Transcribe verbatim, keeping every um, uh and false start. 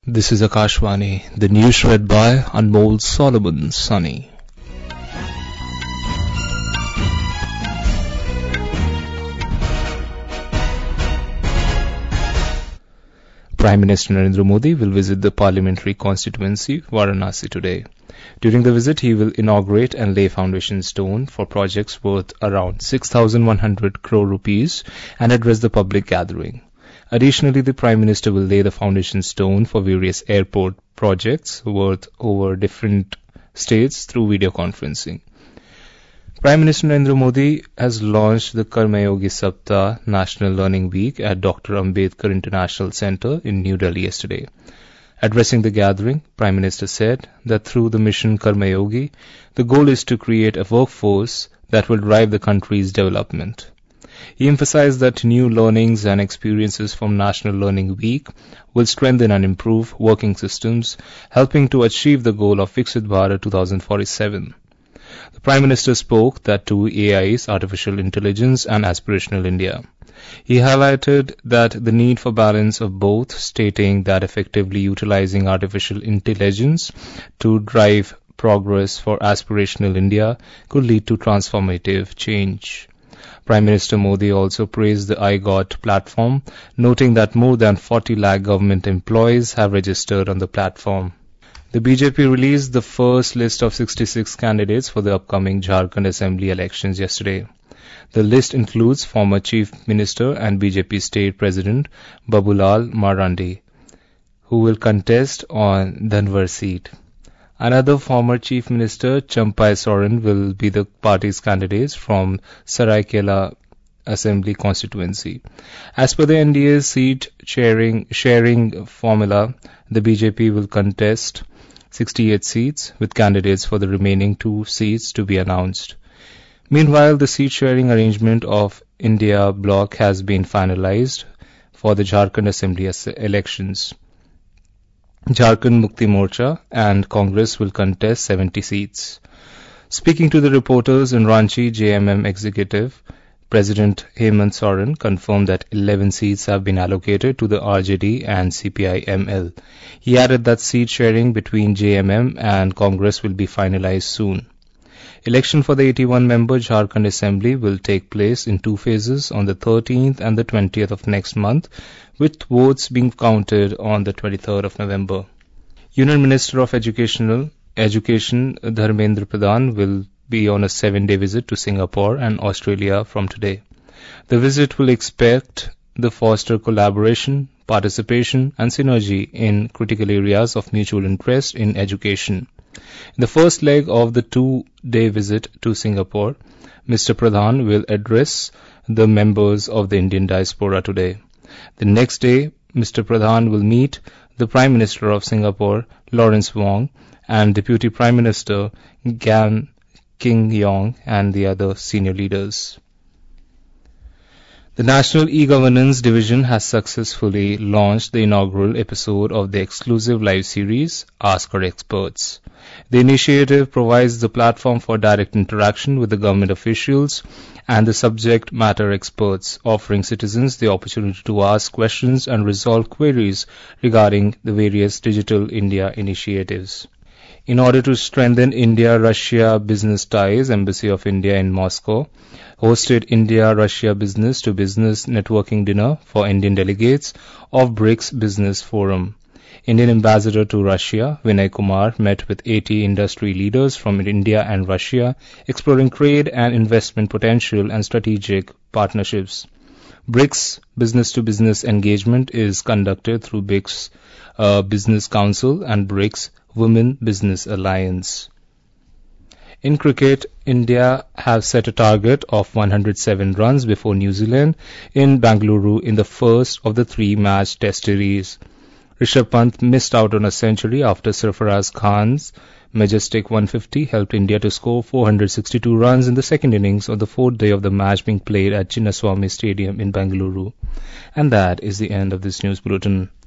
This is Akashvani, the news read by Anmol Solomon Sunny. Prime Minister Narendra Modi will visit the parliamentary constituency Varanasi today. During the visit, he will inaugurate and lay foundation stone for projects worth around six thousand one hundred crore rupees and address the public gathering. Additionally, the Prime Minister will lay the foundation stone for various airport projects worth over different states through video conferencing. Prime Minister Narendra Modi has launched the Karmayogi Saptah National Learning Week at Doctor Ambedkar International Centre in New Delhi yesterday. Addressing the gathering, Prime Minister said that through the mission Karmayogi, the goal is to create a workforce that will drive the country's development. He emphasized that new learnings and experiences from National Learning Week will strengthen and improve working systems, helping to achieve the goal of Viksit Bharat twenty forty-seven. The Prime Minister spoke that to A Is, Artificial Intelligence and Aspirational India. He highlighted that the need for balance of both, stating that effectively utilizing artificial intelligence to drive progress for Aspirational India could lead to transformative change. Prime Minister Modi also praised the I Got platform, noting that more than forty lakh government employees have registered on the platform. The B J P released the first list of sixty-six candidates for the upcoming Jharkhand Assembly elections yesterday. The list includes former Chief Minister and B J P State President Babulal Marandi, who will contest on Dhanwar seat. Another former Chief Minister, Champai Soren, will be the party's candidate from Saraikela Assembly constituency. As per the N D A's seat sharing, sharing formula, the B J P will contest sixty-eight seats, with candidates for the remaining two seats to be announced. Meanwhile, the seat-sharing arrangement of India bloc has been finalized for the Jharkhand Assembly elections. Jharkhand Mukti Morcha and Congress will contest seventy seats. Speaking to the reporters in Ranchi, J M M Executive President Hemant Soren confirmed that eleven seats have been allocated to the R J D and C P I M L. He added that seat sharing between J M M and Congress will be finalized soon. Election for the eighty-one member Jharkhand Assembly will take place in two phases on the thirteenth and the twentieth of next month, with votes being counted on the twenty-third of November. Union Minister of Educational Education Dharmendra Pradhan will be on a seven-day visit to Singapore and Australia from today. The visit will expect to foster collaboration, participation and synergy in critical areas of mutual interest in education. In the first leg of the two-day visit to Singapore, Mister Pradhan will address the members of the Indian diaspora today. The next day, Mister Pradhan will meet the Prime Minister of Singapore, Lawrence Wong, and Deputy Prime Minister Gan King Yong and the other senior leaders. The National E-Governance Division has successfully launched the inaugural episode of the exclusive live series, Ask Our Experts. The initiative provides the platform for direct interaction with the government officials and the subject matter experts, offering citizens the opportunity to ask questions and resolve queries regarding the various Digital India initiatives. In order to strengthen India-Russia business ties, Embassy of India in Moscow hosted India-Russia business-to-business networking dinner for Indian delegates of BRICS Business Forum. Indian Ambassador to Russia, Vinay Kumar, met with eighty industry leaders from India and Russia, exploring trade and investment potential and strategic partnerships. BRICS business-to-business engagement is conducted through BRICS uh, Business Council and BRICS Women Business Alliance. In cricket, India have set a target of one hundred seven runs before New Zealand in Bengaluru in the first of the three-match test series. Rishabh Pant missed out on a century after Sarfaraz Khan's majestic one fifty helped India to score four hundred sixty-two runs in the second innings of the fourth day of the match being played at Chinnaswamy Stadium in Bengaluru. And that is the end of this news bulletin.